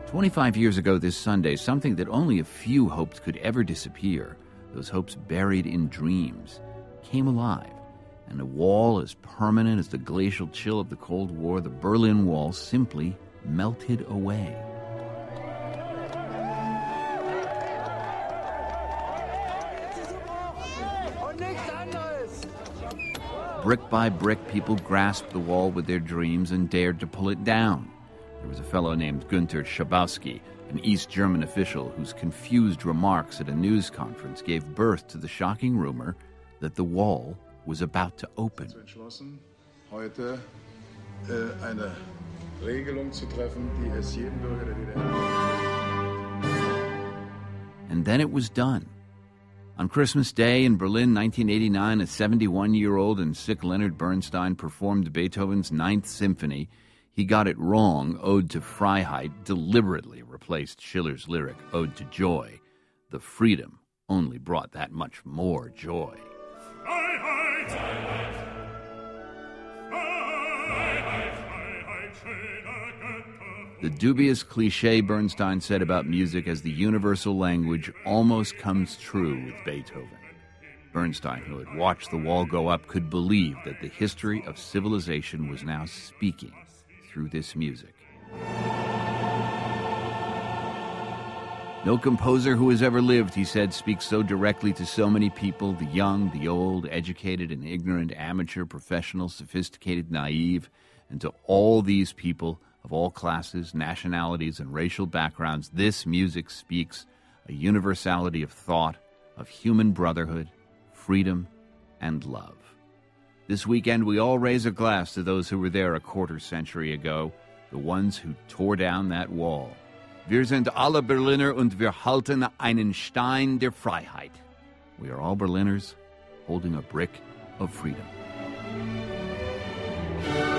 25 years ago this Sunday, something that only a few hoped could ever disappear, those hopes buried in dreams, came alive. And a wall as permanent as the glacial chill of the Cold War, the Berlin Wall, simply melted away. Brick by brick, people grasped the wall with their dreams and dared to pull it down. There was a fellow named Günter Schabowski, an East German official whose confused remarks at a news conference gave birth to the shocking rumor that the wall was about to open. Heute eine Regelung zu treffen, die es jedem Bürger der DDR. And then it was done. On Christmas Day in Berlin, 1989, a 71-year-old and sick Leonard Bernstein performed Beethoven's Ninth Symphony. He got it wrong. Ode to Freiheit deliberately replaced Schiller's lyric, Ode to Joy. The freedom only brought that much more joy. Freiheit, Freiheit, Freiheit, Freiheit, schöne Götter. The dubious cliché Bernstein said about music as the universal language almost comes true with Beethoven. Bernstein, who had watched the wall go up, could believe that the history of civilization was now speaking through this music. No composer who has ever lived, he said, speaks so directly to so many people, the young, the old, educated and ignorant, amateur, professional, sophisticated, naive, and to all these people of all classes, nationalities, and racial backgrounds, this music speaks a universality of thought, of human brotherhood, freedom, and love. This weekend, we all raise a glass to those who were there a quarter century ago, the ones who tore down that wall. Wir sind alle Berliner und wir halten einen Stein der Freiheit. We are all Berliners holding a brick of freedom.